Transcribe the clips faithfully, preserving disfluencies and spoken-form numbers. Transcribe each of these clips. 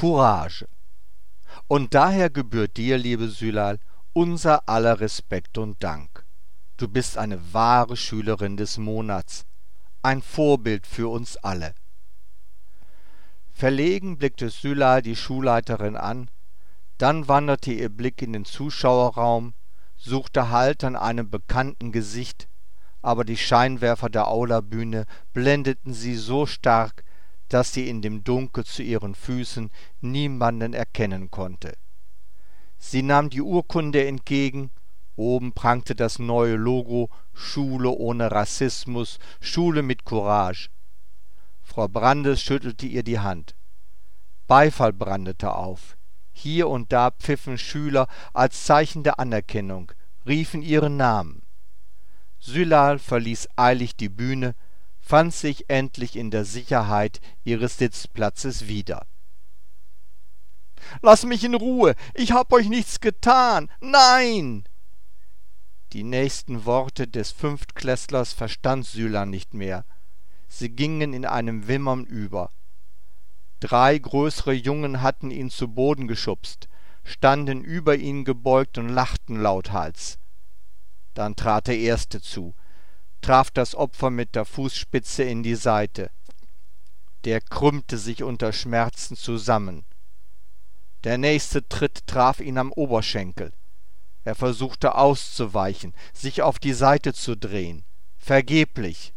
Courage. Und daher gebührt dir, liebe Sülal, unser aller Respekt und Dank. Du bist eine wahre Schülerin des Monats, ein Vorbild für uns alle. Verlegen blickte Sülal die Schulleiterin an, dann wanderte ihr Blick in den Zuschauerraum, suchte Halt an einem bekannten Gesicht, aber die Scheinwerfer der Aulabühne blendeten sie so stark, dass sie in dem Dunkel zu ihren Füßen niemanden erkennen konnte. Sie nahm die Urkunde entgegen, oben prangte das neue Logo »Schule ohne Rassismus, Schule mit Courage«. Frau Brandes schüttelte ihr die Hand. Beifall brandete auf. Hier und da pfiffen Schüler als Zeichen der Anerkennung, riefen ihren Namen. Sülal verließ eilig die Bühne, fand sich endlich in der Sicherheit ihres Sitzplatzes wieder. »Lass mich in Ruhe! Ich hab euch nichts getan! Nein!« Die nächsten Worte des Fünftklässlers verstand Sülal nicht mehr. Sie gingen in einem Wimmern über. Drei größere Jungen hatten ihn zu Boden geschubst, standen über ihn gebeugt und lachten lauthals. Dann trat der Erste zu, traf das Opfer mit der Fußspitze in die Seite. Der krümmte sich unter Schmerzen zusammen. Der nächste Tritt traf ihn am Oberschenkel. Er versuchte auszuweichen, sich auf die Seite zu drehen. Vergeblich.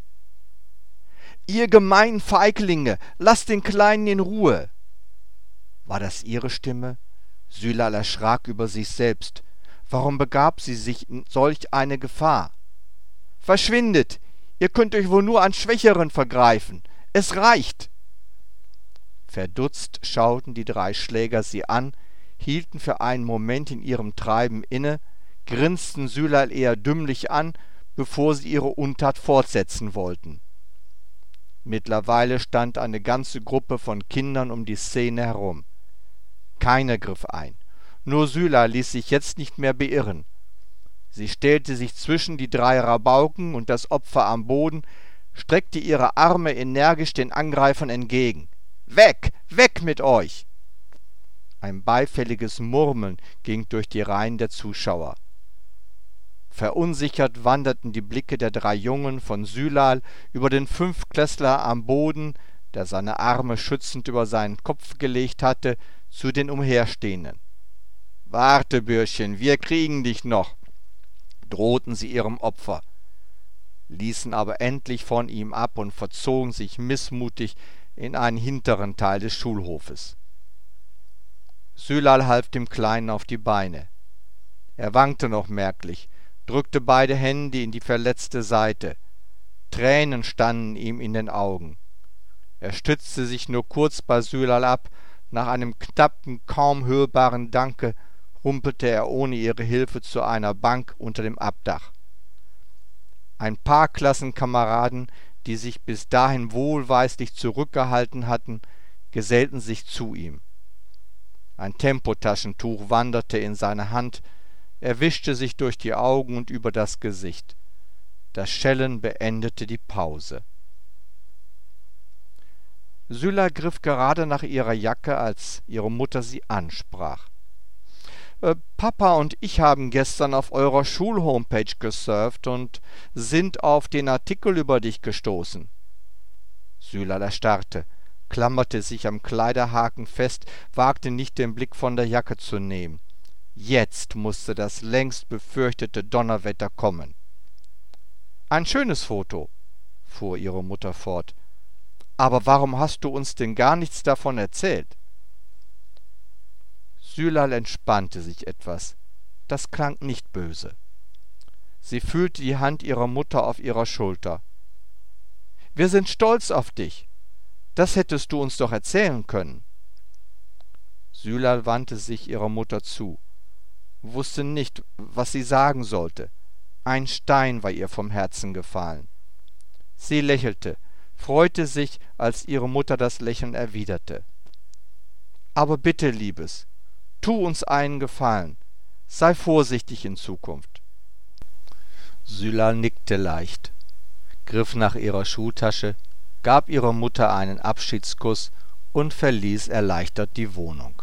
»Ihr gemeinen Feiglinge, lasst den Kleinen in Ruhe!« War das ihre Stimme? Sülal erschrak über sich selbst. Warum begab sie sich in solch eine Gefahr? »Verschwindet! Ihr könnt euch wohl nur an Schwächeren vergreifen! Es reicht!« Verdutzt schauten die drei Schläger sie an, hielten für einen Moment in ihrem Treiben inne, grinsten Sülal eher dümmlich an, bevor sie ihre Untat fortsetzen wollten. Mittlerweile stand eine ganze Gruppe von Kindern um die Szene herum. Keiner griff ein. Nur Sülal ließ sich jetzt nicht mehr beirren. Sie stellte sich zwischen die drei Rabauken und das Opfer am Boden, streckte ihre Arme energisch den Angreifern entgegen. »Weg! Weg mit euch!« Ein beifälliges Murmeln ging durch die Reihen der Zuschauer. Verunsichert wanderten die Blicke der drei Jungen von Sülal über den Fünftklässler am Boden, der seine Arme schützend über seinen Kopf gelegt hatte, zu den Umherstehenden. »Warte, Bürschchen, wir kriegen dich noch«, drohten sie ihrem Opfer, ließen aber endlich von ihm ab und verzogen sich missmutig in einen hinteren Teil des Schulhofes. Sülal half dem Kleinen auf die Beine. Er wankte noch merklich, drückte beide Hände in die verletzte Seite. Tränen standen ihm in den Augen. Er stützte sich nur kurz bei Sülal ab. Nach einem knappen, kaum hörbaren Danke humpelte er ohne ihre Hilfe zu einer Bank unter dem Abdach. Ein paar Klassenkameraden, die sich bis dahin wohlweislich zurückgehalten hatten, gesellten sich zu ihm. Ein Tempotaschentuch wanderte in seine Hand, er wischte sich durch die Augen und über das Gesicht. Das Schellen beendete die Pause. Sülal griff gerade nach ihrer Jacke, als ihre Mutter sie ansprach. Äh, »Papa und ich haben gestern auf eurer Schulhomepage gesurft und sind auf den Artikel über dich gestoßen.« Sülal erstarrte, klammerte sich am Kleiderhaken fest, wagte nicht den Blick von der Jacke zu nehmen. Jetzt musste das längst befürchtete Donnerwetter kommen. »Ein schönes Foto«, fuhr ihre Mutter fort. »Aber warum hast du uns denn gar nichts davon erzählt?« Sülal entspannte sich etwas. Das klang nicht böse. Sie fühlte die Hand ihrer Mutter auf ihrer Schulter. »Wir sind stolz auf dich. Das hättest du uns doch erzählen können.« Sülal wandte sich ihrer Mutter zu, wusste nicht, was sie sagen sollte. Ein Stein war ihr vom Herzen gefallen. Sie lächelte, freute sich, als ihre Mutter das Lächeln erwiderte. »Aber bitte, Liebes, tu uns einen Gefallen. Sei vorsichtig in Zukunft.« Sülal nickte leicht, griff nach ihrer Schultasche, gab ihrer Mutter einen Abschiedskuss und verließ erleichtert die Wohnung.